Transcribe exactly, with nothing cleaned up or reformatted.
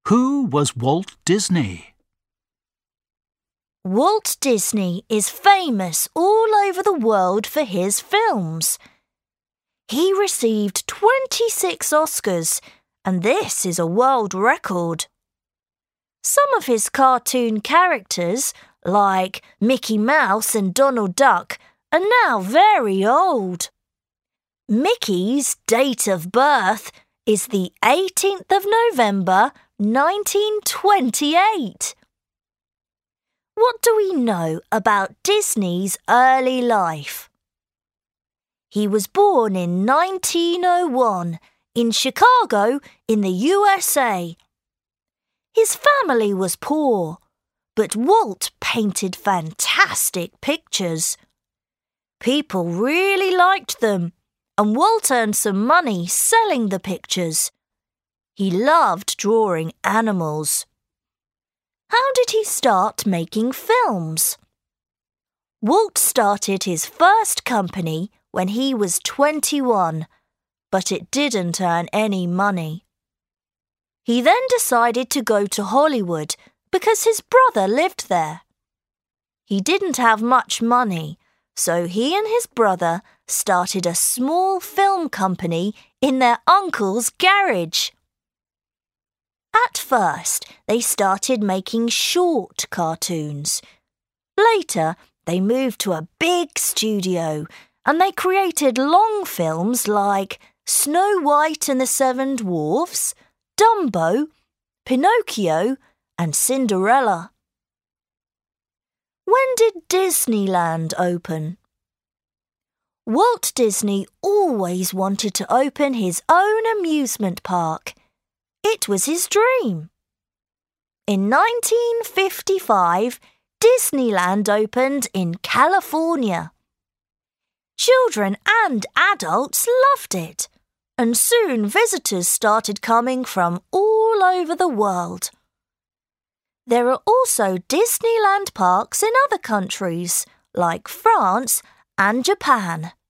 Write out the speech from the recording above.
Who was Walt Disney? Walt Disney is famous all over the world for his films. He received twenty-six Oscars, and this is a world record. Some of his cartoon characters, like Mickey Mouse and Donald Duck, are now very old. Mickey's date of birth is the eighteenth of November, nineteen twenty-eight. What do we know about Disney's early life? He was born in nineteen oh one in Chicago in the U S A. His family was poor, but Walt painted fantastic pictures. People really liked them, and Walt earned some money selling the pictures. He loved drawing animals. How did he start making films? Walt started his first company when he was twenty-one, but it didn't earn any money. He then decided to go to Hollywood because his brother lived there. He didn't have much money, so he and his brother started a small film company in their uncle's garage. At first, they started making short cartoons. Later, they moved to a big studio and they created long films like Snow White and the Seven Dwarfs, Dumbo, Pinocchio, and Cinderella. When did Disneyland open? Walt Disney always wanted to open his own amusement park. It was his dream. In nineteen fifty-five, Disneyland opened in California. Children and adults loved it, and soon visitors started coming from all over the world. There are also Disneyland parks in other countries, like France and Japan.